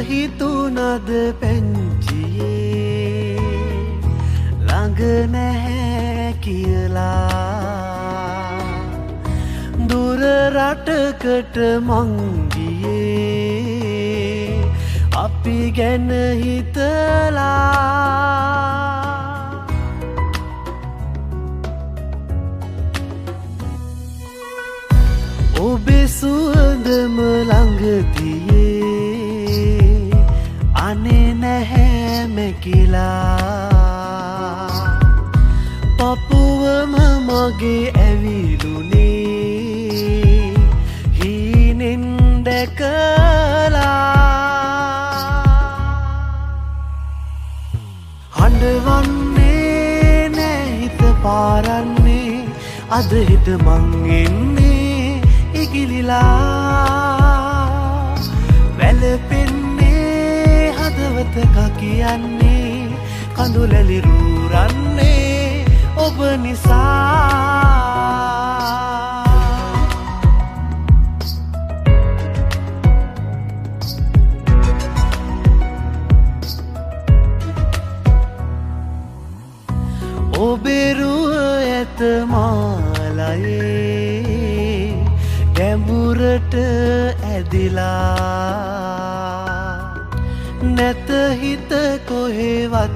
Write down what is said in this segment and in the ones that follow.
හිතුනද පැංචියේ ළඟ නැහැ කියලා දුර රටකට මං ගියේ අපි ගැන හිතලා ඔබේ සුවඳම ළඟ තියේ අනේ නැහැ මැකිලා පපුවම මගේ ඇවිලුනේ හීනෙන් දැකලා හඬවන්නේ නෑ හිත පාරන්නේ අද හිට මං එන්නේ ඉගිලිලා වැළපෙන්නේ හදවතක කියන්නේ කඳුලැලි රූරන්නේ ඔබ නිසා ඔබේ රුව ඇත මාලයේ ගැඹුරට ඇදිලා නැත හිත කොහෙවත්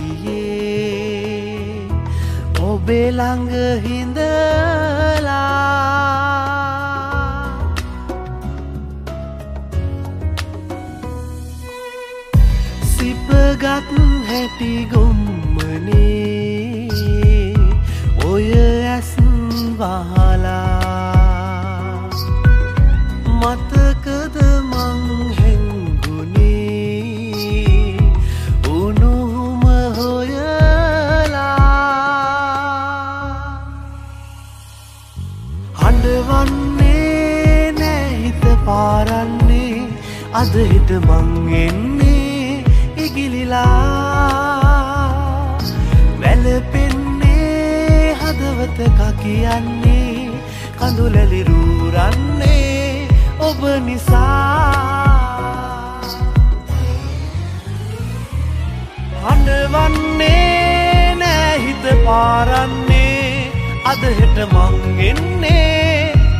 ගියේ ඔබේ ළඟ හිඳලා සිපගත් හැටි ගොම්මනේ ඔය ඇස් වහලා මතකද මං හැංගුනේ උණුහුම හොයලා හඬවන්නේ නෑ හිත පාරන්නේ අද හිට මං එන්නේ ඉගිලිලා වැළපෙන්නේ හදවතක කියන්නේ කඳුලැලි රූරන්නේ ඔබ නිසා හඬවන්නේ නෑ හිත පාරන්නේ අද හෙට මං එන්නේ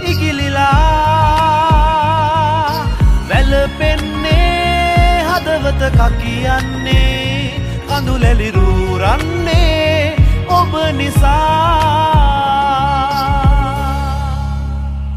ඉගිලිලා වැළපෙන්නේ හදවතක කියන්නේ කඳුලැලි රූරන්නේ ඔබ නිසා